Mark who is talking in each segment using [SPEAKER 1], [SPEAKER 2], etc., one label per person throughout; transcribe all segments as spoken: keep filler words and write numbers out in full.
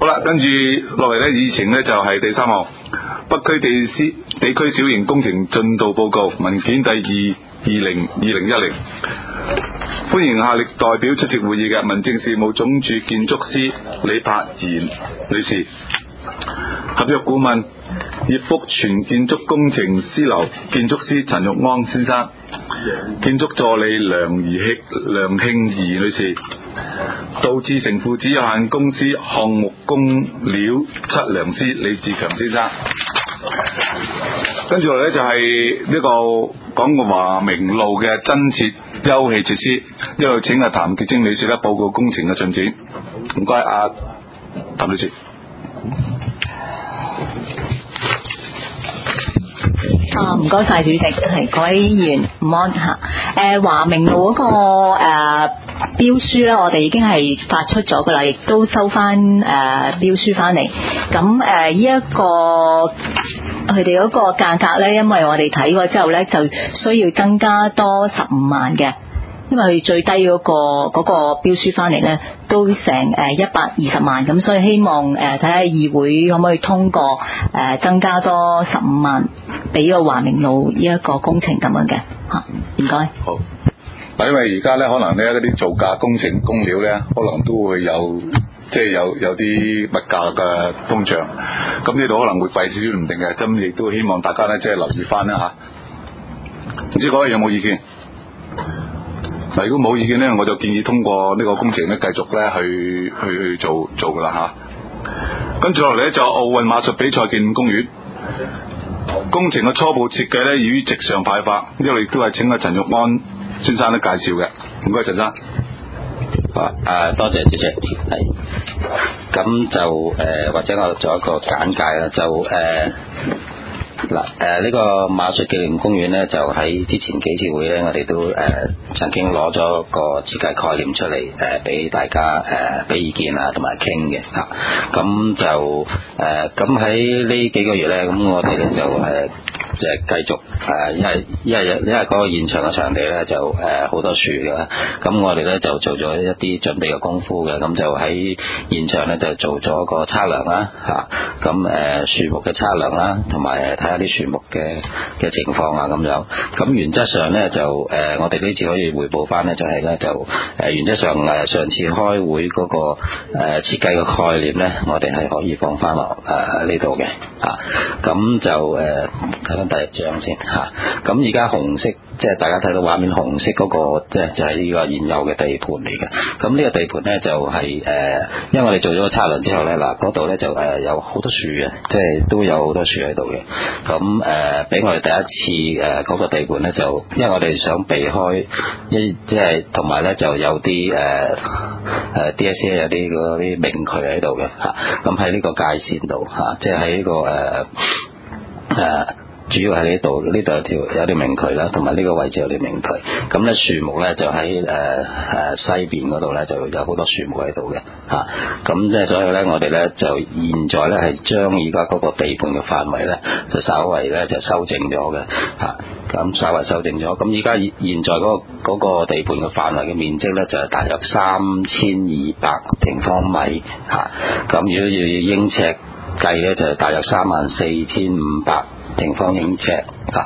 [SPEAKER 1] 好啦，跟住落嚟咧，議程咧就係第三項，北區地市地區小型工程進度報告文件第二二零二零一零。歡迎下列代表出席會議嘅民政事務總署建築師李柏賢女士，合約顧問葉福全建築工程師樓建築師陳玉安先生，建築助理梁儀慶梁慶儀女士，杜志成父子有限公司項目工料測量師李志強先生。跟住落嚟就係呢個講個華明路嘅增設休憩設施，一路請阿譚潔貞女士咧報告工程嘅進展。唔該，阿譚女士。
[SPEAKER 2] 啊，唔該晒主席，係各位議員午安嚇。誒華明路嗰、那個誒、呃、標書咧，我哋已經係發出咗噶啦，亦都收翻誒、呃、標書翻嚟。咁誒呢一個佢哋嗰個價格咧，因為我哋睇過之後咧，就需要增加多十五萬嘅。因為佢最低嗰、那個嗰、那個標書翻嚟咧，都成誒一百二十萬，咁所以希望誒睇下議會可唔可以通過誒、呃、增加多十五萬俾個華明路呢一個工程咁樣嘅嚇，唔該。
[SPEAKER 1] 好。嗱，因為而家咧可能咧嗰啲造價工程工料咧，可能都會有即係有有啲物價嘅通脹，咁呢度可能會貴少少唔定嘅，咁亦都希望大家咧即係留意翻啦嚇。唔知各位有冇意見？嗱，如果冇意見咧，我就建議通過呢個工程咧，繼續咧去去去做做噶啦吓。跟住落嚟咧就奧運馬術比賽紀念公園工程嘅初步設計咧，已於直上派發，呢個亦都係請阿陳玉安先生咧介紹嘅。唔該，陳生。
[SPEAKER 3] 啊，多謝主席。係，咁就誒、呃，或者我做一個簡介啦，就誒。呃嗱，誒呢個馬術紀念公園咧，就喺之前幾次會咧，我哋都誒、呃、曾經攞咗個設計概念出嚟，誒俾大家誒俾、呃、意見啊，同埋傾嘅嚇。咁就誒咁喺呢幾個月咧，咁我哋咧就誒。呃即係繼續誒，因為因為因為嗰個現場嘅場地咧就誒好多樹嘅，咁我哋咧就做咗一啲準備嘅功夫嘅，咁就喺現場咧就做咗個測量啦嚇，咁誒樹木嘅測量啦，同埋睇下啲樹木嘅嘅情況啊咁樣。咁原則上咧就誒、呃，我哋呢次可以彙報翻咧，就係咧就誒原則上誒上次開會嗰、那個誒、呃、設計嘅概念咧，我哋係可以放翻落誒呢度嘅嚇，咁就誒睇翻第一張先嚇。咁而家紅色即係大家睇到畫面紅色嗰、那個，即係就係、是、呢個現有嘅地盤嚟嘅。咁呢個地盤咧就係、是、誒、呃，因為我哋做咗個測量之後咧，嗱嗰度咧就誒有好多樹嘅，即係都有好多樹喺度嘅。咁誒俾我哋第一次誒嗰、呃那個地盤咧，就因為我哋想避開一即係同埋咧就有啲誒誒 D S A 有啲嗰啲明渠喺度嘅嚇。咁喺呢個界線度嚇，即係喺呢個誒誒。呃呃主要喺呢度，呢度有條有條明渠啦，同埋呢個位置有條明渠。咁咧樹木咧就喺誒誒西邊嗰度咧就有好多樹木喺度嘅嚇。咁即係所以咧，我哋咧就現在咧係將而家嗰個地盤嘅範圍咧就稍為咧就修正咗嘅嚇。咁稍為修正咗。咁而家現在嗰個嗰個地盤嘅範圍嘅面積咧就係大約三千二百平方米嚇。咁如果要英尺計咧就係大約三萬四千五百平方英尺啊，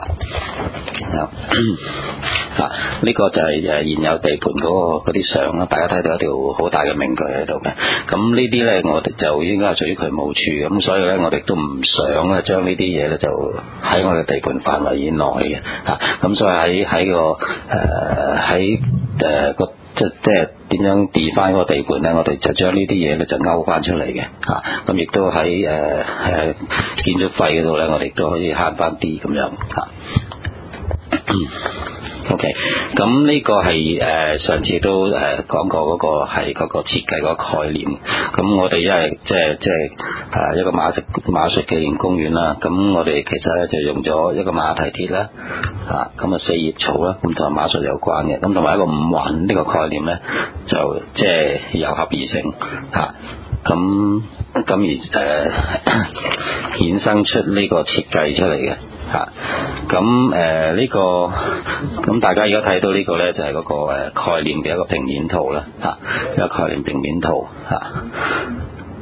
[SPEAKER 3] 啊呢個就係誒現有地盤嗰個嗰啲相啦，大家睇到一條好大嘅明渠喺度嘅。咁呢啲咧，我哋就應該係屬於渠務處，咁所以咧，我哋都唔想咧將呢啲嘢咧就喺我哋地盤範圍以內嘅嚇。咁所以喺喺個誒喺誒個。即即係點樣地翻嗰個地盤咧？我哋就將呢啲嘢咧就勾翻出嚟嘅嚇，咁亦都喺誒誒建築費嗰度咧，我哋都可以慳翻啲咁樣嚇。OK，咁呢個係誒、呃、上次都誒、呃、講過嗰個係嗰個設計嗰個概念。咁我哋因為即係即係誒一個馬術馬術紀念公園啦，咁我哋其實咧就用咗一個馬蹄鐵啦，啊咁啊四葉草啦，咁同埋馬術有關嘅，咁同埋一個五環呢個概念咧，就即係糅合而成嚇。咁、啊、咁而誒、呃、衍生出呢個設計出嚟嘅。嚇，咁誒呢個咁大家而家睇到呢個咧就係嗰個誒概念嘅一個平面圖啦，嚇、啊、一個概念平面圖嚇。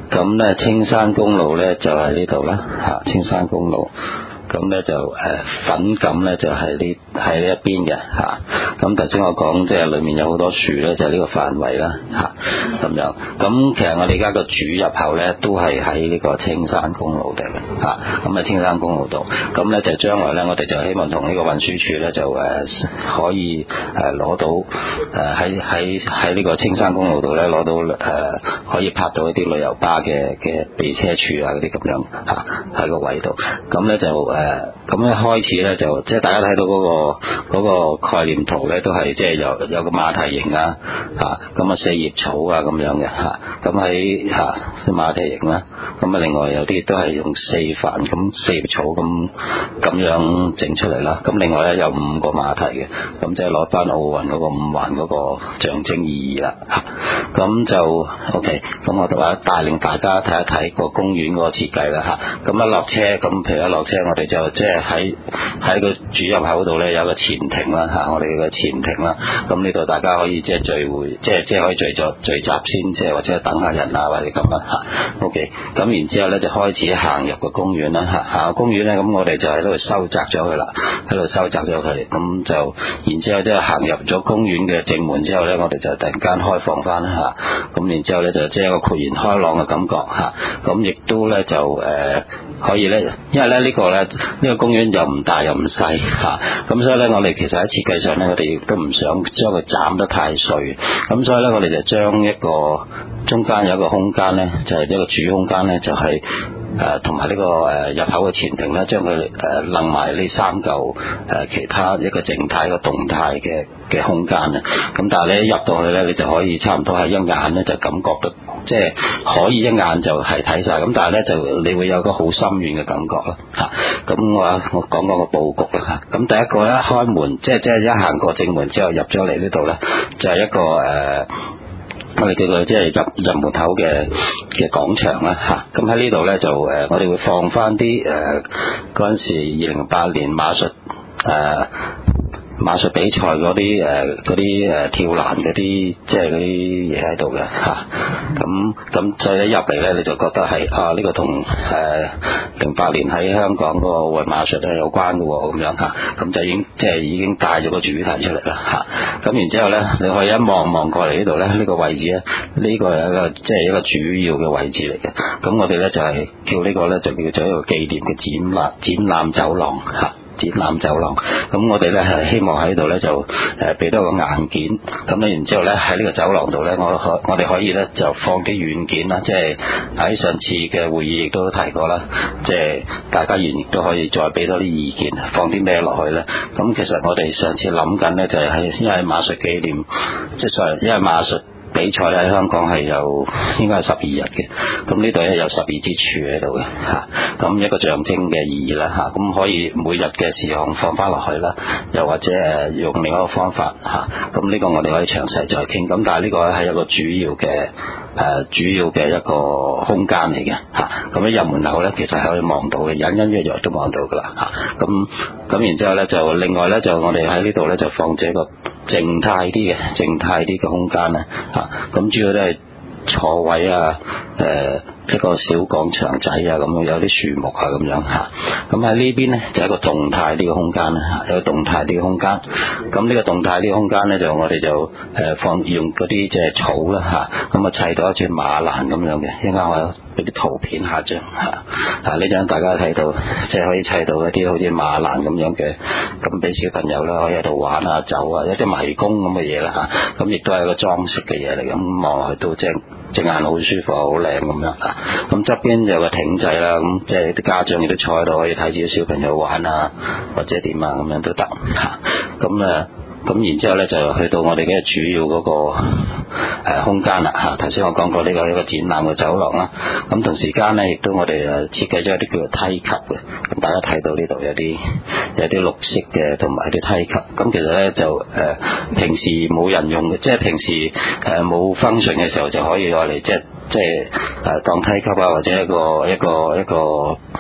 [SPEAKER 3] 咁咧青山公路咧就係呢度啦嚇，青山公路。咁咧就誒、呃、粉錦咧就係呢係呢一邊嘅嚇，咁頭先我講即係裡面有好多樹咧，就係、是、呢個範圍啦嚇，咁樣。咁其實我哋而家個主入口咧都係喺呢個青山公路度嘅嚇，咁啊青山公路度。咁咧就將來咧我哋就希望同呢個運輸署咧就誒、呃、可以誒攞、呃、到誒喺喺喺呢個青山公路度咧攞到誒、呃、可以拍到一啲旅遊巴嘅嘅備車處啊嗰啲咁樣嚇喺個位度。咁咧就誒。誒咁一開始咧就即係大家睇到嗰、那個嗰、那個概念圖咧，都係即係有有個馬蹄形啊嚇，咁啊四葉草啊咁樣嘅嚇，咁喺嚇馬蹄形啦，咁啊另外有啲都係用四瓣咁四葉草咁咁樣整出嚟啦。咁另外咧有五個馬蹄嘅，咁即係攞翻奧運嗰個五環嗰個象徵意義啦嚇。咁就 OK， 咁我哋話帶領大家睇一睇個公園嗰個設計啦嚇。咁一落車，咁譬如一落車，我哋就即係喺喺個主入口度咧有個前庭啦嚇，我哋嘅前庭啦。咁呢度大家可以即係聚會，即係即係可以聚咗聚集先，即係或者等下人啊或者咁啊嚇。OK， 咁然之後咧就開始行入個公園啦嚇。行公園咧，咁我哋就喺度收窄咗佢啦，喺度收窄咗佢。咁就然之後即係行入咗公園嘅正門之後咧，我哋就突然間開放翻啦嚇。咁然之後咧就即係一個豁然開朗嘅感覺嚇。咁亦都咧就誒。呃可以咧，因為咧呢個咧呢個公園又唔大又唔細嚇，咁所以咧我哋其實喺設計上咧，我哋亦都唔想將佢斬得太碎，咁所以咧我哋就將一個中間有一個空間咧，就係一個主空間咧，就係誒同埋呢個誒入口嘅前庭咧，將佢誒楞埋呢三嚿誒其他一個靜態一個動態嘅嘅空間啊，咁但係咧一入到去咧，你就可以差唔多係一眼咧就感覺到。即係可以一眼就係睇晒，咁但係咧就你會有個好深遠嘅感覺咯嚇。咁我我講講個佈局啦嚇。咁第一個一開門，即係即係一行過正門之後入咗嚟呢度咧，就係、是、一個誒、呃，我哋叫做即係入入門口嘅嘅廣場啦嚇。咁喺呢度咧就誒、呃，我哋會放翻啲誒嗰陣時二零零八年馬術誒。呃馬術比賽嗰啲誒嗰啲誒跳欄嗰啲即係嗰啲嘢喺度嘅嚇，咁咁再一入嚟咧，你就覺得係啊呢、呢個同誒零八年喺香港嗰個奧運馬術咧有關嘅喎，咁樣嚇，咁就已經即係已經帶咗個主題出嚟啦嚇。咁然之後咧，你可以一望望過嚟呢度咧，呢、呢個位置咧，呢、呢個係一個即係一個主要嘅位置嚟嘅。咁我哋咧就係、係、叫呢個咧就叫做一個紀念嘅展覽展覽走廊嚇。展覽走廊，咁我哋咧係希望喺度咧就誒俾多個硬件，咁咧然之後咧喺呢個走廊度咧，我可我哋可以咧就放啲軟件啦，即係喺上次嘅會議亦都提過啦，即係大家亦都可以再俾多啲意見，放啲咩落去咧？咁其實我哋上次諗緊咧就係喺因為馬術紀念，即係所謂因為馬術。比賽喺香港係有應該係十二日嘅，咁呢度咧有十二支柱喺度嘅嚇，咁一個象徵嘅意義啦嚇，咁可以每日嘅事項放翻落去啦，又或者誒用另一個方法嚇，咁呢個我哋可以詳細再傾，咁但係呢個係一個主要嘅誒主要嘅一個空間嚟嘅嚇，咁一入門口咧其實係可以望到嘅，隱隱約約都望到噶啦嚇，咁咁然之後咧就另外咧就我哋喺呢度咧就放置一個靜態啲嘅靜態啲嘅空間咧嚇，咁主要都係坐位啊，誒、呃、一個小廣場仔啊，咁樣有啲樹木啊咁樣嚇。咁喺呢邊咧就係一個動態啲嘅空間啦，有個動態啲嘅空間。咁呢個動態啲嘅空間咧就我哋就誒放用嗰啲即係草啦嚇，咁啊砌到一隻馬欄咁樣嘅。一陣間我有俾啲圖片下張嚇，啊呢張大家睇到，即係可以砌到一啲好似馬欄咁樣嘅，咁俾小朋友啦可以喺度玩啊走啊，一隻迷宮咁嘅嘢啦嚇。咁亦都係一個裝飾嘅嘢嚟，咁望落去都即係隻眼好舒服好靚咁樣啊。咁側邊有個艇仔啦，咁即係啲家長亦都坐喺度可以睇住啲小朋友玩啊，或者點啊咁樣都得嚇。咁啊〜咁然之後咧就去到我哋嘅主要嗰、那個誒、呃、空間啦嚇，頭先我講過呢個一個展覽嘅走廊啦。咁同時間咧亦都我哋誒設計咗一啲叫做梯級嘅，咁大家睇到呢度有啲有啲綠色嘅同埋啲梯級。咁其實咧就誒、呃、平時冇人用嘅，即係平時誒冇 function 嘅時候就可以攞嚟即係即係誒當梯級啊，或者一個一個一個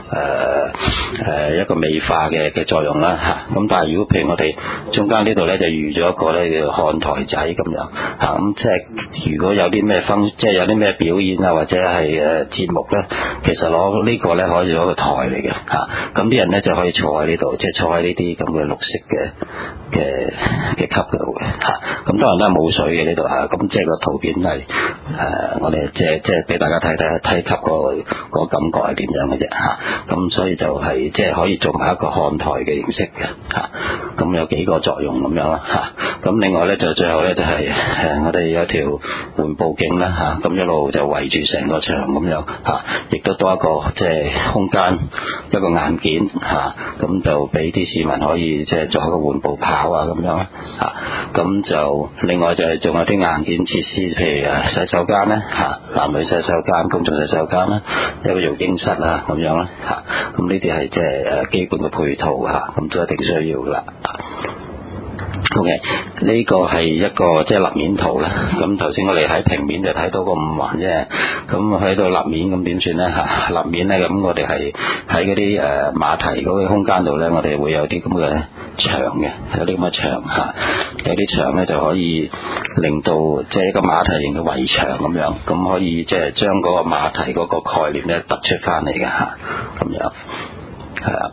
[SPEAKER 3] 誒誒一個美化嘅嘅作用啦嚇。咁但係如果譬如我哋中間呢度咧就預咗一個咧叫看台仔咁樣嚇，咁即係如果有啲咩分，即係有啲咩表演啊或者係誒節目咧，其實攞呢個咧可以攞個台嚟嘅嚇，咁啲人咧就可以坐喺呢度，即係坐喺呢啲咁嘅綠色嘅嘅嘅級嗰度嘅嚇。咁當然都係冇水嘅呢度嚇，咁即係個圖片係誒、呃、我哋即係即係俾大家睇睇梯級個個感覺係點樣嘅啫嚇。咁所以就係即係可以做埋一個看台嘅形式嘅嚇。咁有幾個作用咁樣啦嚇。咁另外咧就最後咧就係、是、誒我哋有條緩步徑啦嚇，咁一路就圍住成個場咁樣嚇，亦都多一個即係空間一個硬件嚇，咁就俾啲市民可以即係做一個緩步跑啊咁樣啦嚇。咁就另外就係仲有啲硬件設施，譬如誒洗手間咧嚇，男女洗手間、公眾洗手間啦，有個育嬰室啊咁樣啦嚇。咁呢啲係即係誒基本嘅配套嚇，咁都一定需要噶啦。O.K. 呢個係一個即係立面圖啦。咁頭先我哋喺平面就睇到個五環啫。咁喺到立面咁點算咧嚇？立面咧咁我哋係喺嗰啲誒馬蹄嗰個空間度咧，我哋會有啲咁嘅牆嘅，有啲咁嘅牆嚇，有啲牆咧就可以令到即係一個馬蹄形嘅圍牆咁樣，咁可以即係將嗰個馬蹄嗰個概念咧突出翻嚟嘅嚇，咁樣係啊。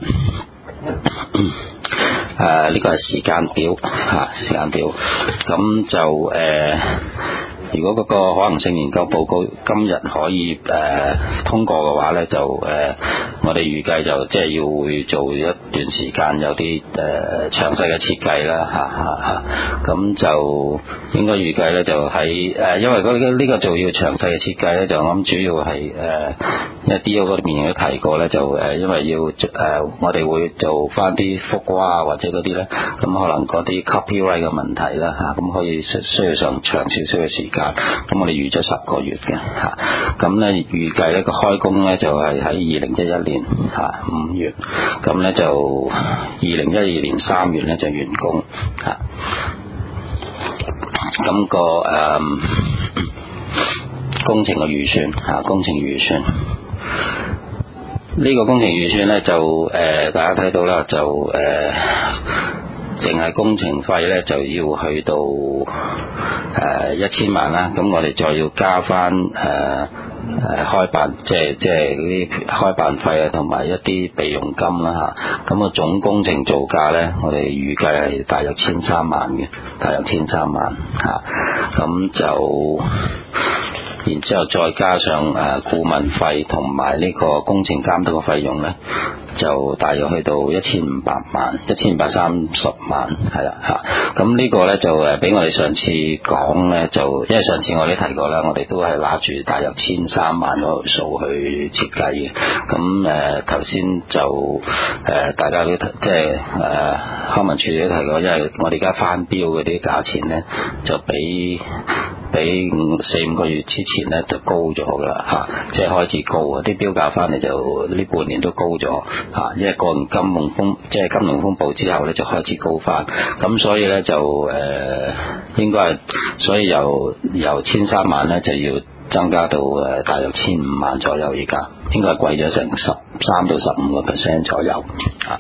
[SPEAKER 3] 誒呢、呃這個係時間表嚇、啊，時間表咁就誒、呃，如果嗰個可能性研究報告今日可以誒、呃、通過嘅話咧，就誒、呃、我哋預計就即係要會做一段時間有啲誒、呃、詳細嘅設計啦嚇嚇嚇，咁、啊啊、就應該預計咧就喺誒、呃，因為嗰、這、呢個做要詳細嘅設計咧，就我諗主要係誒。呃因為 D O 嗰邊都提過咧，就誒因為要誒、呃、我哋會做翻啲覆畫啊或者嗰啲咧，咁可能嗰啲 copyright 嘅問題啦嚇，咁、啊、可以需需要上長少少嘅時間，咁我哋預咗十個月嘅嚇，咁咧預計咧個開工咧就係喺二零一一年嚇五月，咁咧就二零一二年三月咧就完工嚇，咁、那個誒、呃、工程嘅預算嚇、啊，工程預算。呢個工程預算咧就誒、呃、大家睇到啦，就誒淨係工程費咧就要去到誒一千萬啦，咁我哋再要加翻誒誒開辦即係即係啲開辦費啊，同埋一啲備用金啦嚇，咁啊總工程造價咧，我哋預計係大約千三萬嘅，大約千三萬嚇，咁、啊、就。然之後再加上誒顧問費同埋呢個工程監督嘅費用咧，就大約去到一千五百萬、一千五百三十萬，係啦嚇。咁呢個咧就誒比我哋上次講咧，就因為上次我哋提過啦，我哋都係拿住大約千三萬嗰個數去設計嘅。咁誒頭先就誒、呃、大家都即係誒康文署都提過，因為我哋而家翻標嗰啲價錢咧，就比比五四五個月之前咧就高咗噶啦嚇，即係開始高啊！啲標價翻嚟就呢半年都高咗嚇，因為過完金融風即係金融風暴之後咧就開始高翻，咁所以咧就誒、呃、應該係，所以由由千三萬咧就要增加到誒大約千五萬左右，而家應該係貴咗成十三到十五個 percent 左右嚇。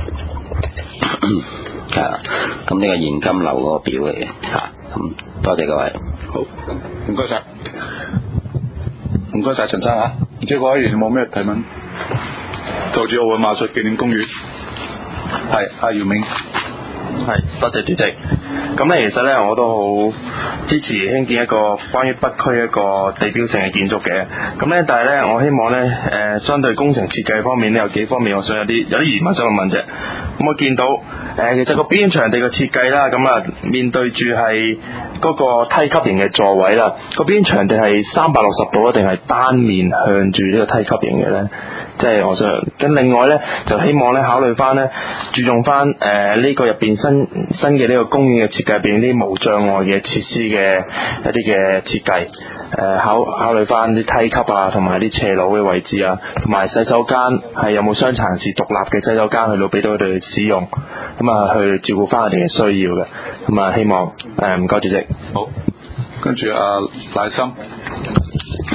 [SPEAKER 3] 係啦，咁呢個現金流嗰個表嚟嘅嚇，咁多謝各位。
[SPEAKER 1] 好，唔該晒，唔該晒陳生啊！唔知各位議員有冇咩提問？就住奧運馬術紀念公園，係阿姚明。
[SPEAKER 4] 係，多謝主席。咁咧，其實咧我都好支持興建一個關於北區一個地標性嘅建築嘅。咁咧，但係咧，我希望咧，誒、呃，相對工程設計方面咧，有幾方面我想有啲有啲疑問想問啫。咁我見到誒、呃，其實個表演場地嘅設計啦，咁啊，面對住係嗰個梯級型嘅座位啦，個表演場地係三百六十度啊，定係單面向住呢個梯級型嘅咧？即係我想，咁另外咧就希望咧考慮翻咧，注重翻誒呢個入邊新新嘅呢個公園嘅設計入邊啲無障礙嘅設施嘅一啲嘅設計，誒、呃、考考慮翻啲梯級啊，同埋啲斜路嘅位置啊，同埋洗手間係有冇傷殘人士獨立嘅洗手間去到俾到佢哋使用，咁啊去照顧翻佢哋嘅需要嘅，咁啊希望誒唔該主席。
[SPEAKER 1] 好，跟住阿賴森。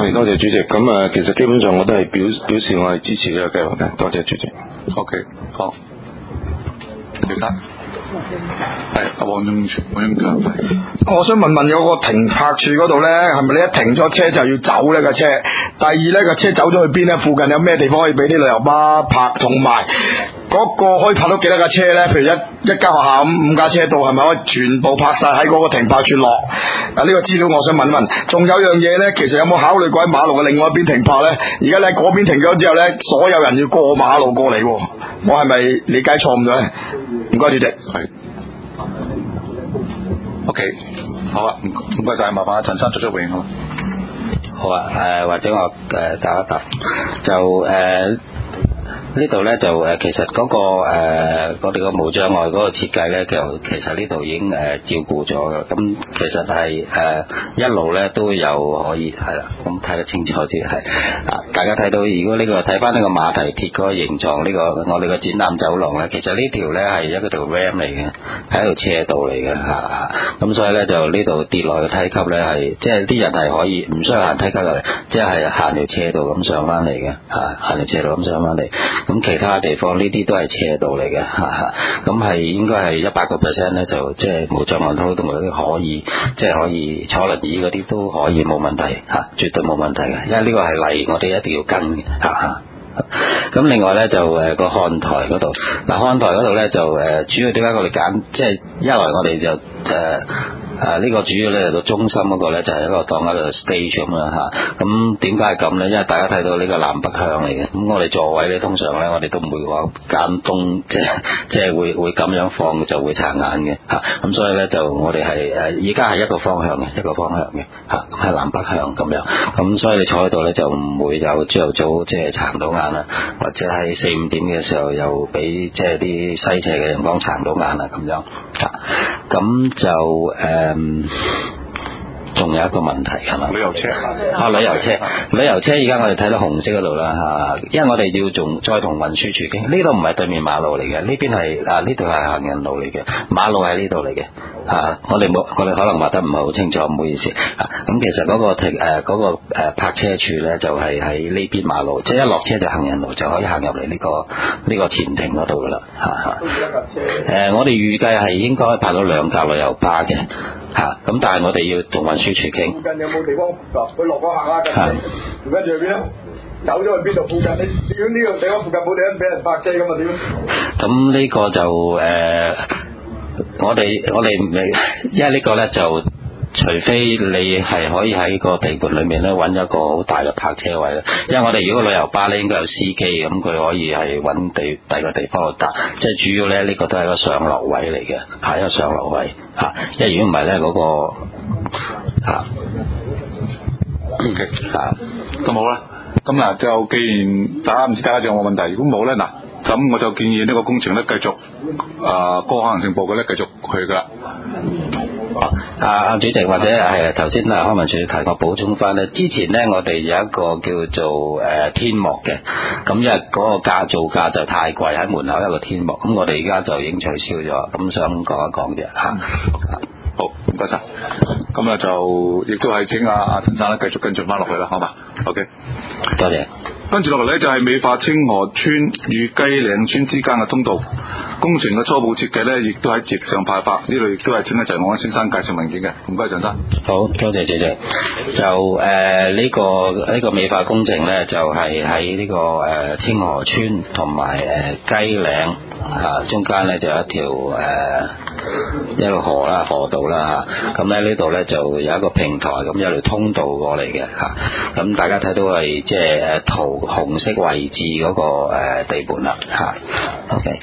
[SPEAKER 4] 係多謝主席。咁啊，其實基本上我都係表表示我係支持呢個計劃嘅。多謝主席。
[SPEAKER 1] OK， 好。其他係阿黃永黃永強。
[SPEAKER 5] 我想問問有個停泊處嗰度咧，係咪你一停咗車就要走呢架車？第二咧個車走咗去邊咧？附近有咩地方可以俾啲旅遊巴泊？同埋嗰個可以泊到幾多架車咧？譬如一一間學校咁五架車度，係咪可以全部泊晒喺嗰個停泊處落？啊，呢個資料我想問一問。仲有樣嘢咧，其實有冇考慮過喺馬路嘅另外一邊停泊咧？而家你喺嗰邊停咗之後咧，所有人要過馬路過嚟，我係咪理解錯誤咗咧？唔該，主席。
[SPEAKER 1] 係。O K， 好啊，唔唔該晒，麻煩陳生作出回應好。
[SPEAKER 3] 好啊，誒、呃、或者我誒、呃、答一答，就誒。呃呢度咧就誒，其實嗰、那個誒、呃，我哋個無障礙嗰個設計咧，就其實呢度已經誒、呃、照顧咗嘅。咁其實係誒、呃、一路咧都有可以係啦，咁睇得清楚啲係啊。大家睇到如果呢、這個睇翻呢個馬蹄鐵嗰個形狀，呢、這個我哋個展覽走廊咧，其實呢條咧係一個條 ram 嚟嘅，係一條斜道嚟嘅嚇。咁、啊、所以咧就呢度跌落嘅梯級咧係，即係啲人係可以唔需要行梯級落嚟，即係行條斜道咁上翻嚟嘅嚇，行條斜道咁上翻嚟。咁其他地方呢啲都係斜道嚟嘅嚇，咁係應該係一百個 percent 咧，就即係無障礙通道可以，即係可以坐輪椅嗰啲都可以冇問題嚇，絕對冇問題嘅，因為呢個係例，我哋一定要跟嘅嚇。咁另外咧就誒個看台嗰度，嗱看台嗰度咧就誒主要點解我哋揀，即係一來我哋就誒。呃啊！呢、這個主要咧個中心嗰個咧就係一個當一個 stage 咁啦嚇。咁點解係咁咧？因為大家睇到呢個南北向嚟嘅。咁我哋座位咧通常咧我哋都唔會話揀東，即係即係會會咁樣放就會殘眼嘅嚇。咁、啊、所以咧就我哋係誒而家係一個方向嘅，一個方向嘅嚇，係、啊、南北向咁樣。咁所以你坐喺度咧就唔會有朝頭早即係殘到眼啦，或者係四五點嘅時候又俾即係啲西斜嘅陽光殘到眼啦咁樣嚇。咁、啊、就誒。呃嗯，仲有一個問題係嘛？
[SPEAKER 1] 旅遊車
[SPEAKER 3] 啊，旅遊車，旅遊車而家我哋睇到紅色嗰度啦嚇，因為我哋要仲再同運輸處傾，呢度唔係對面馬路嚟嘅，呢邊係啊呢度係行人路嚟嘅，馬路喺呢度嚟嘅嚇，我哋冇我哋可能話得唔係好清楚，唔好意思嚇。咁、啊、其實嗰、嗰個停誒嗰個誒泊車處咧就係喺呢邊馬路，即係一落車就行人路就可以行入嚟呢個呢、呢個前庭嗰度噶啦嚇嚇。誒，我哋預計係應該泊到兩架旅遊巴嘅。嚇！咁、啊、但係我哋要同運輸處傾。附近有冇地方嗱？佢落嗰客啦，跟住跟住去邊啊？走咗去邊度？附近你如果呢個地方附近冇地方俾人泊車咁啊點？咁呢個就誒、呃，我哋我哋未，因為呢個咧就。除非你係可以喺個地盤裏面咧揾一個好大嘅泊車位咧，因為我哋如果旅遊巴咧應該有司機，咁佢可以係揾地第二個地方度搭，即係主要咧呢、呢個都係一個上落位嚟嘅，係一個上落位嚇。因為如果唔係咧嗰個嚇
[SPEAKER 1] 嚇咁好啦。咁嗱就既然大家唔知大家仲有冇問題，如果冇咧嗱，咁我就建議呢個工程咧繼續啊，個、呃、可能性報告咧繼續去噶啦。
[SPEAKER 3] 啊啊主席或者係頭先啊康文署提過補充翻咧，之前咧我哋有一個叫做誒、呃、天幕嘅，咁因為嗰個價造價就太貴，喺門口有個天幕，咁我哋而家就已經取消咗，咁想講一講啫嚇。
[SPEAKER 1] 好，唔該晒。咁啊就亦都係請阿阿陳生咧繼續跟進翻落去啦，好嘛 ？OK，
[SPEAKER 3] 多謝。
[SPEAKER 1] 跟住落嚟咧就係美化清河村與雞嶺村之間嘅通道工程嘅初步設計咧，亦都喺直上派發。呢度亦都係請阿陳安先生介紹文件嘅，唔該陳生。
[SPEAKER 3] 好，多謝謝謝。就誒呢、呃這個呢、這個美化工程咧，就係喺呢個誒、呃、清河村同埋誒雞嶺啊中間咧就有一條誒。呃一條河啦，河道啦嚇，咁咧呢度咧就有一個平台，咁有條通道過嚟嘅嚇，咁大家睇到係即係誒塗紅色位置嗰個誒地盤啦嚇 ，OK，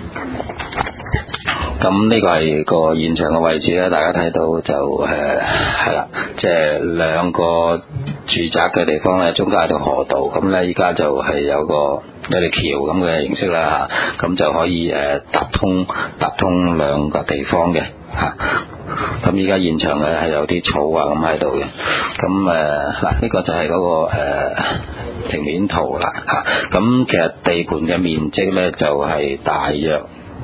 [SPEAKER 3] 咁呢個係個現場嘅位置咧，大家睇到就誒係啦，即係兩個住宅嘅地方咧，中間係條河道，咁咧依家就係有個。有條橋咁嘅形式啦嚇，咁就可以誒搭通搭通兩個地方嘅嚇。咁依家現場咧係有啲草啊咁喺度嘅，咁誒嗱呢個就係嗰、那個、呃、平面圖啦嚇。咁其實地盤嘅面積咧就係、是、大約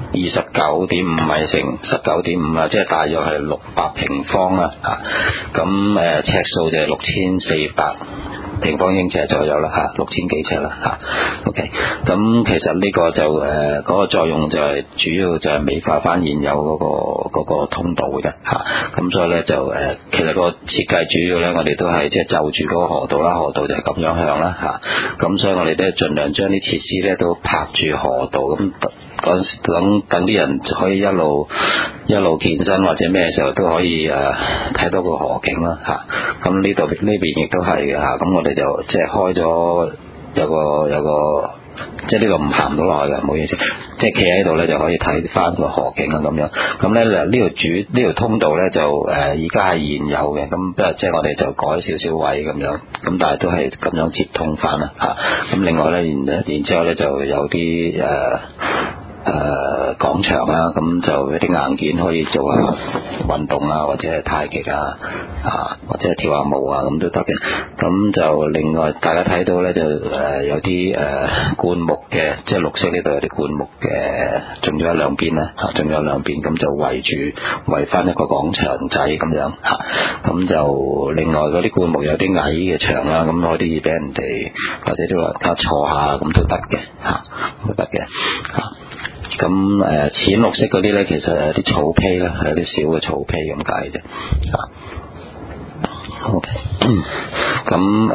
[SPEAKER 3] 二十九點五米乘十九點五啦，即係大約係六百平方啦嚇。咁誒尺數就係六千四百平方英尺左右啦嚇，六千幾尺啦嚇。OK， 咁其實呢個就誒嗰、呃嗰個作用就係主要就係美化翻現有嗰、嗰個嗰個通道嘅啫嚇。咁所以咧就誒、呃，其實個設計主要咧，我哋都係即係就住嗰個河道啦，河道就係咁樣向啦嚇。咁所以我哋都係盡量將啲設施咧都拍住河道咁。嗰陣時等等啲人可以一路一路健身或者咩時候都可以誒睇、呃、到個河景啦嚇。咁呢度呢邊亦都係嘅嚇。咁我哋就即係開咗有個有個即係呢個唔行到落去嘅，冇意思。即係企喺度咧就可以睇翻個河景啊咁樣。咁咧呢條主呢條通道咧就誒而家係現有嘅，咁不過即係我哋就改少少位咁樣。咁但係都係咁樣接通翻啦嚇。咁另外咧然然之後咧就有啲誒。呃誒、呃、廣場啦，咁就有啲硬件可以做下運動啊，或者係太極啊，啊或者係跳下舞啊，咁都得嘅。咁就另外大家睇到咧，就誒、呃、有啲誒、呃、灌木嘅，即係綠色呢度有啲灌木嘅，種咗喺兩邊啦，嚇種咗兩邊，咁就圍住圍翻一個廣場仔咁樣嚇。咁、啊、就另外嗰啲灌木有啲矮嘅牆啦，咁可以俾人哋或者都話家坐下咁都得嘅嚇，都得嘅嚇。咁誒、呃、淺綠色嗰啲咧，其實係啲草坯啦，係啲小嘅草坯咁解嘅。啊，OK，咁誒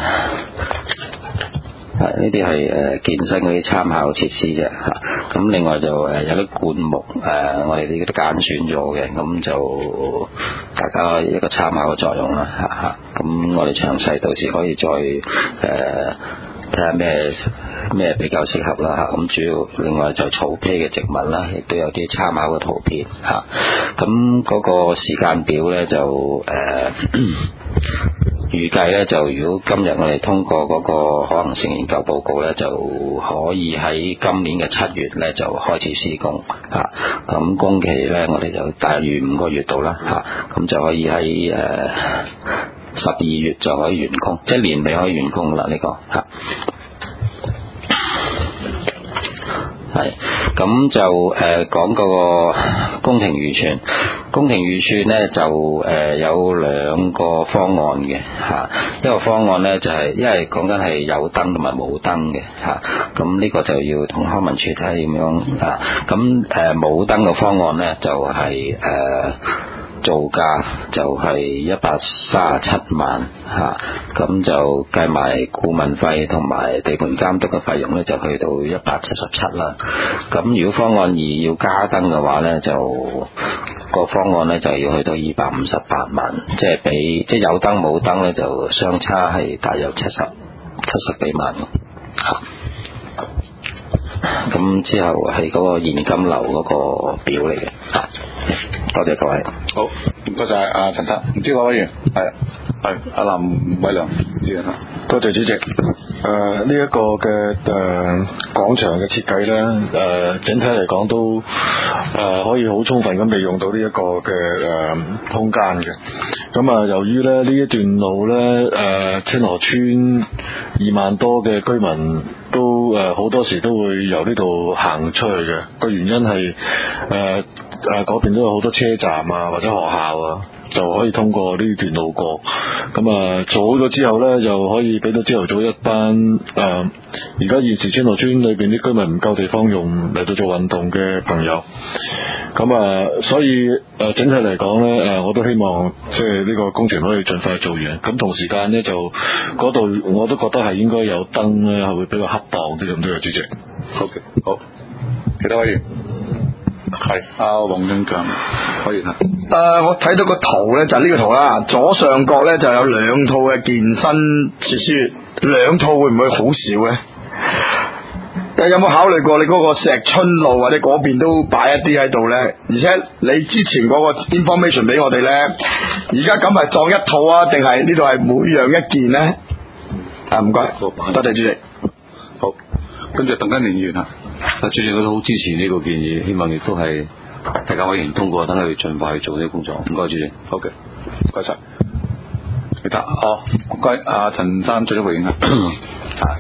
[SPEAKER 3] 係呢啲係誒健身嗰啲參考設施啫嚇。咁、啊、另外就誒有啲灌木誒、呃，我哋呢啲都揀選咗嘅，咁就大家一個參考嘅作用啦嚇嚇。咁、啊、我哋詳細到時可以再誒。呃睇下咩咩比較適合啦嚇，咁主要另外就草坯嘅植物啦，亦都有啲參考嘅圖片嚇。咁嗰個時間表咧就誒、呃、預計咧就如果今日我哋通過嗰個可能性研究報告咧，就可以喺今年嘅七月咧就開始施工嚇。咁工期咧我哋就大約五個月度啦嚇，咁就可以喺誒。呃十二月就可以完工，即係年尾可以完工啦。呢、這個嚇係咁就誒、呃、講嗰個工程預算，工程預算咧就誒、呃、有兩個方案嘅嚇。一個方案咧就係、是、因為講緊係有燈同埋冇燈嘅嚇，咁、啊、呢個就要同康文署睇點樣啊。咁誒冇燈嘅方案咧就係、是、誒。呃造價就係一百三十七萬嚇，咁、啊、就計埋顧問費同埋地盤監督嘅費用咧，就去到一百七十七啦。咁如果方案二要加燈嘅話咧，就個方案咧就要去到二百五十八萬，即係比即係有燈冇燈咧就相差係大約七十七十幾萬嚇。咁、啊、之後係嗰個現金流嗰個表嚟嘅嚇。多謝各位。
[SPEAKER 1] 好，唔該晒阿陳生，唔知各位議員係係阿林偉良議員。
[SPEAKER 5] 多謝主席。誒呢一個嘅誒廣場嘅設計咧，誒、呃、整體嚟講都誒、呃、可以好充分咁利用到呢一個嘅誒、呃、空間嘅。咁啊，由於咧呢一段路咧誒、呃、清河村二萬多嘅居民都誒好、呃、多時都會由呢度行出去嘅，個原因係誒誒嗰邊都有好多車站啊或者學校啊，就可以通過呢段路過。咁啊做好咗之後咧，就可以俾到朝頭早一班誒而家現時清河村裏邊啲居民唔夠地方用嚟到做運動嘅朋友。咁啊所以誒、呃、整體嚟講咧誒我都希望即係呢個工程可以盡快做完。咁同時間咧就嗰度我都覺得係應該有燈咧，係會比較恰當啲咁多嘅主席。
[SPEAKER 1] 好嘅，好，其他委員係阿黃俊強可以啊。
[SPEAKER 5] 誒、呃，我睇到個圖咧就係、是、呢個圖啦，左上角咧就有兩套嘅健身設施，兩套會唔會好少咧？有冇考慮過你嗰個石春路或者嗰邊都擺一啲喺度咧？而且你之前嗰個 information 俾我哋咧，而家咁係當一套啊，定係呢度係每樣一件咧？啊，唔該，多謝主席。
[SPEAKER 1] 好，跟住鄧根年議員啊，
[SPEAKER 6] 主席我都好支持呢個建議，希望亦都係大家可以通過，等佢哋盡快去做呢個工作。唔該，主席。
[SPEAKER 1] 好嘅，唔該晒。其他哦，唔該，阿陳生做咗回應啊。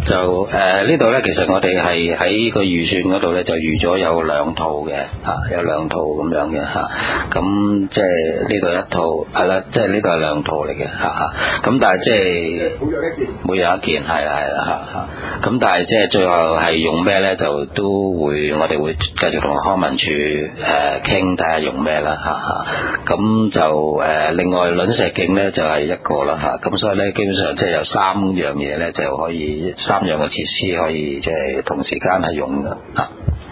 [SPEAKER 3] 就誒呢度咧，其實我哋係喺個預算嗰度咧，就預咗有兩套嘅嚇，有兩套咁樣嘅嚇。咁即係呢度一套係啦，即係呢度係兩套嚟嘅嚇嚇。咁但係即係每樣一件，每樣一件係啦係啦嚇嚇。咁但係即係最後係用咩咧，就都會我哋會繼續同康文署誒傾，睇下用咩啦嚇嚇。咁就誒另外卵石徑咧就係一個啦嚇。咁所以咧基本上即係有三樣嘢咧就可以。三樣嘅設施可以即係同時間係用嘅啊。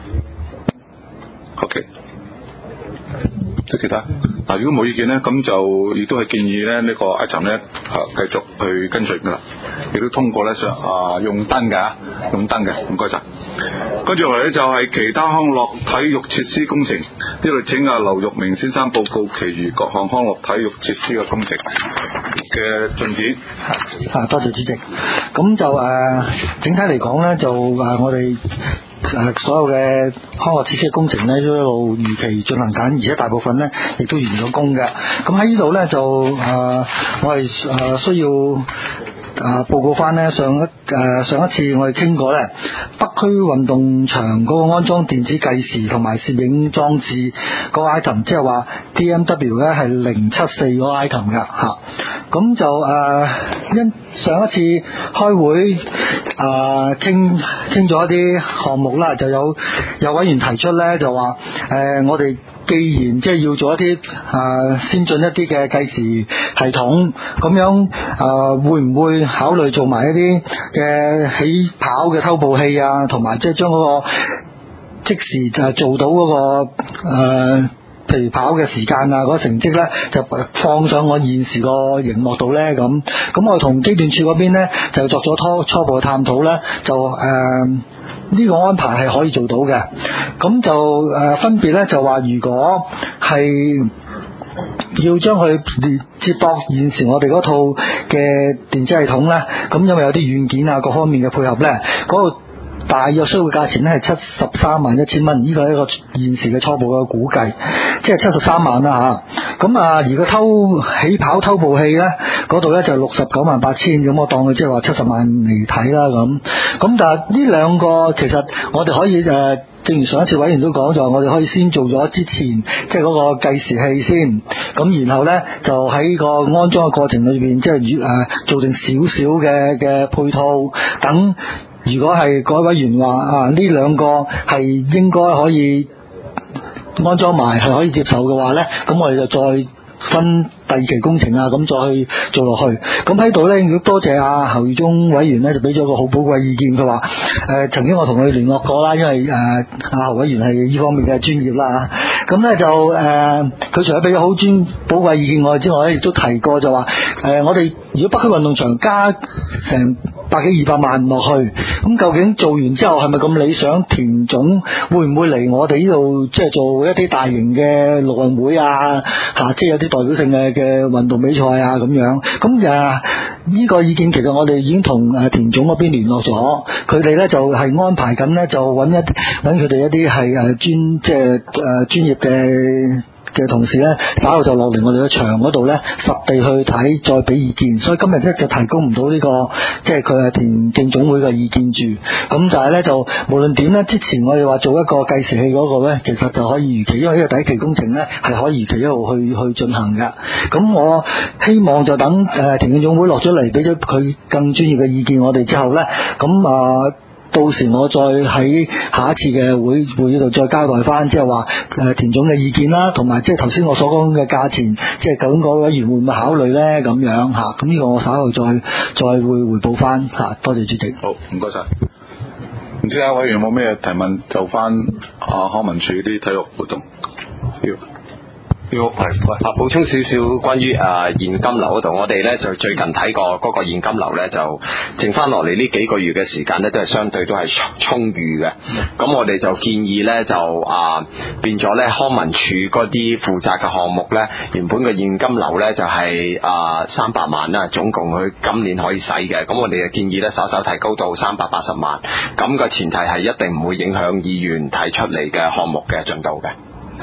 [SPEAKER 1] OK， 即係其他嗱，如果冇意見咧，咁就亦都係建議咧呢個 item 咧啊繼續去跟隨㗎啦，亦都通過咧上啊用燈㗎，用燈嘅，唔該晒。跟住落嚟咧就係其他康樂體育設施工程，呢度請阿劉玉明先生報告其餘各項康樂體育設施嘅工程嘅進展。
[SPEAKER 7] 啊，多謝主席。咁就誒、呃，整體嚟講咧，就誒、呃、我哋誒、呃、所有嘅康樂設施嘅工程咧，都一路如期進行緊，而且大部分咧亦都完咗工嘅。咁喺呢度咧就誒、呃，我係誒、呃、需要。啊！報告翻呢，上一誒、呃、上一次我哋傾過呢，北區運動場嗰個安裝電子計時同埋攝影裝置嗰個 item， 即係話 D M W 呢係零七四嗰個 item 㗎嚇。咁、啊、就誒因、呃、上一次開會啊傾傾咗一啲項目啦，就有有委員提出呢，就話誒、呃、我哋。既然即係要做一啲啊先進一啲嘅計時系統，咁樣啊會唔會考慮做埋一啲嘅起跑嘅偷步器啊，同埋即係將嗰個即時就做到嗰、嗰個誒、呃、譬如跑嘅時間啊嗰個成績咧，就放上我現時個熒幕度咧咁。咁我同機電署嗰邊咧就作咗初初步嘅探討咧，就誒。呃呢個安排係可以做到嘅，咁就誒、呃、分別咧就話，如果係要將佢接駁現時我哋嗰套嘅電子系統咧，咁因為有啲軟件啊各方面嘅配合咧，嗰、那個大約需要嘅價錢咧係七十三萬一千蚊，呢個係一個現時嘅初步嘅估計，即係七十三萬啦嚇。咁啊，而個偷起跑偷步器咧，嗰度咧就六十九萬八千，咁我當佢即係話七十萬嚟睇啦咁。咁但係呢兩個其實我哋可以誒、呃，正如上一次委員都講咗，我哋可以先做咗之前即係嗰個計時器先，咁然後咧就喺個安裝嘅過程裏邊，即係誒、呃、做定少少嘅嘅配套等。如果係各位委員話啊，呢兩個係應該可以安裝埋，係可以接受嘅話呢，咁我哋就再分第二期工程啊，咁再去做落去。咁喺度呢，亦都多謝阿侯耀忠委員呢，就俾咗個好寶貴意見。佢話誒，曾經我同佢聯絡過啦，因為誒阿侯委員係呢方面嘅專業啦。咁呢就誒，佢、呃、除咗俾咗好專寶貴意見我之外呢，亦都提過就話誒、呃，我哋如果北區運動場加成百幾二百萬落去，咁究竟做完之後係咪咁理想？田總會唔會嚟我哋呢度即係做一啲大型嘅陸運會啊？嚇，即係有啲代表性嘅嘅運動比賽啊咁樣。咁誒呢個意見其實我哋已經同誒田總嗰邊聯絡咗，佢哋咧就係安排緊咧，就揾一揾佢哋一啲係誒專即係誒專業嘅嘅同事咧，稍後就落嚟我哋嘅場嗰度咧，實地去睇，再俾意見。所以今日咧就提供唔到呢個，即係佢係田徑總會嘅意見住。咁但係咧就無論點咧，之前我哋話做一個計時器嗰個咧，其實就可以如期，因為呢個第一期工程咧係可以如期一路去去進行嘅。咁我希望就等誒田徑總會落咗嚟，俾咗佢更專業嘅意見我哋之後咧，咁啊。到時我再喺下一次嘅會會度再交代翻，即係話誒田總嘅意見啦，同埋即係頭先我所講嘅價錢，即係究竟嗰位委員會唔會考慮咧？咁樣嚇，咁呢個我稍後再再會回報翻嚇。多謝主席。
[SPEAKER 1] 好，唔該晒。唔知啊，委員有冇咩提問就翻啊康文署啲體育活動？要。
[SPEAKER 8] 要係啊，補充少少關於啊現金流嗰度，我哋咧就最近睇過嗰個現金流咧，就剩翻落嚟呢幾個月嘅時間咧，都係相對都係充裕嘅。咁我哋就建議咧，就啊變咗咧康文署嗰啲負責嘅項目咧，原本嘅現金流咧就係啊三百萬啦，總共佢今年可以使嘅。咁我哋嘅建議咧，稍稍提高到三百八十萬。咁個前提係一定唔會影響議員提出嚟嘅項目嘅進度嘅。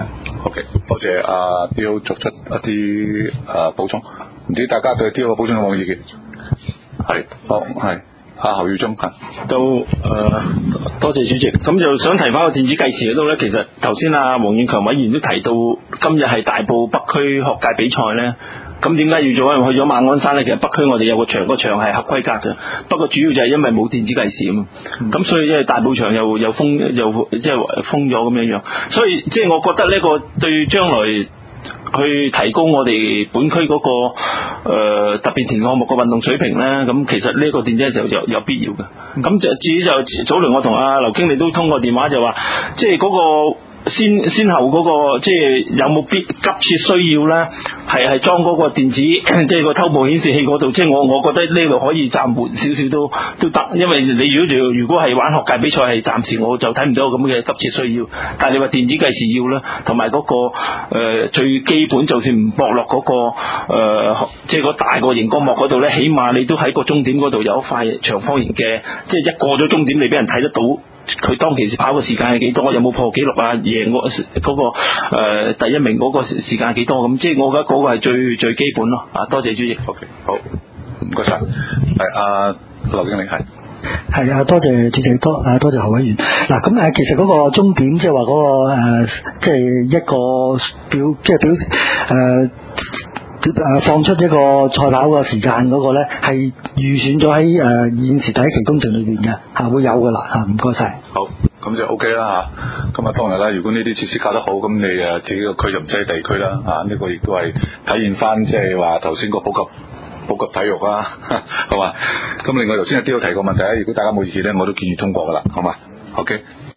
[SPEAKER 1] OK， 多謝阿 D O 作出一啲誒補充，唔知大家對 D O 嘅補充有冇意見？係，好係。 啊侯耀忠係。
[SPEAKER 4] 就誒、呃、多謝主席，咁就想提翻個電子計時嗰度咧，其實頭先阿黃遠強委員都提到，今日係大埔北區學界比賽咧。咁點解要做？因為去咗馬鞍山咧，其實北區我哋有個場，個場係合規格嘅。不過主要就係因為冇電子計時啊嘛。咁、嗯、所以即係大埔場又又封又即係封咗咁樣樣。所以即係我覺得呢個對將來去提高我哋本區嗰、那個、呃、特別田項目嘅運動水平咧，咁其實呢個電子就有有必要嘅。咁就至於就早輪我同阿劉經理都通過電話就話，即係嗰、那個。先先後嗰、那個即係有冇必急切需要咧？係係裝嗰個電子即係個偷步顯示器嗰度，即係我我覺得呢度可以暫緩少少都都得，因為你如果如果係玩學界比賽係暫時我就睇唔到咁嘅急切需要。但係你話電子計時要啦，同埋嗰個、呃、最基本，就算唔駁落嗰個、呃、即係個大個熒光幕嗰度咧，起碼你都喺個終點嗰度有一塊長方形嘅，即係一過咗終點你俾人睇得到。佢當其時跑嘅時間係幾多？有冇破紀錄啊？贏嗰、嗰個、呃、第一名嗰個時間係幾多？咁即係我覺得嗰個係最最基本咯。啊，多謝主席。
[SPEAKER 1] OK， 好，唔該晒。係阿劉經理係。
[SPEAKER 7] 係啊，多謝主席，多啊多謝何委員。嗱，咁誒，其實嗰個終點即係話嗰個誒，即係一個表，即係表誒。呃誒放出一個賽跑個時間嗰個咧，係預選咗喺誒現時第一期工程裏邊嘅嚇，會有噶啦嚇，唔該晒。
[SPEAKER 1] 好，咁就 OK 啦嚇。咁啊當然啦，如果呢啲設施搞得好，咁你誒自己個區就唔使地區啦嚇。呢、呢個亦都係體現翻即係話頭先個普及普及體育啦，好嘛？咁另外頭先阿啲有提過問題，如果大家冇意見咧，我都建議通過噶啦，好嘛？OK。